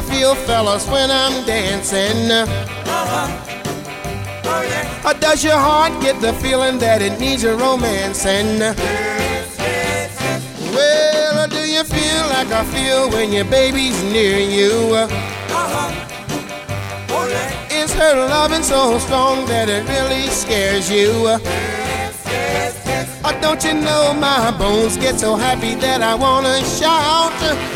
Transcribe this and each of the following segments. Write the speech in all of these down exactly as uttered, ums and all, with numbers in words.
I feel, fellas, when I'm dancing? Uh-huh. Oh, yeah. Or does your heart get the feeling that it needs a romancing? Yes, yes, yes. Well, do you feel like I feel when your baby's near you? Uh-huh. Oh, yeah. Is her loving so strong that it really scares you? Yes, yes, yes. Or don't you know my bones get so happy that I wanna shout?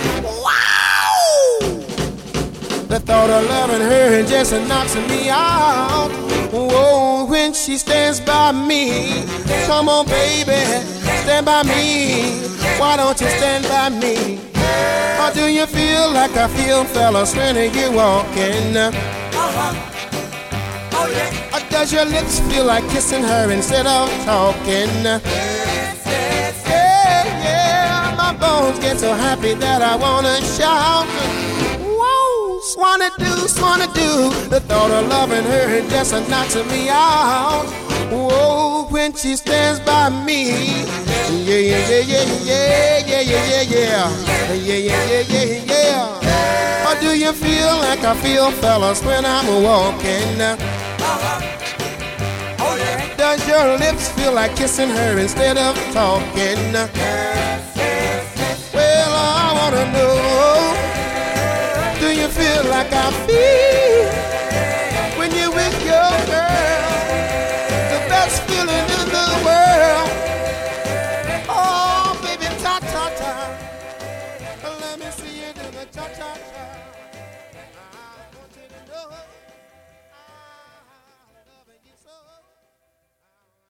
Wow! The thought of loving her just knocks me out. Whoa, when she stands by me, come on baby, stand by me. Why don't you stand by me? Or do you feel like I feel, fellas, when you're walking? Uh-huh. Oh, yeah. Or does your lips feel like kissing her instead of talking? Yes, yes, yes. Yeah, yeah, my bones get so happy that I wanna shout. Whoa, swanna do, swanna do. The thought of loving her just knocks me out. Whoa, when she stands by me. Yeah, yeah, yeah, yeah, yeah, yeah, yeah, yeah, yeah, yeah, yeah, yeah, yeah, yeah. Or do you feel like I feel, fellas, when I'm walking? Uh-huh. Oh, yeah. Does your lips feel like kissing her instead of talking? Yes, yes, yes. Well, I wanna know, do you feel like I feel?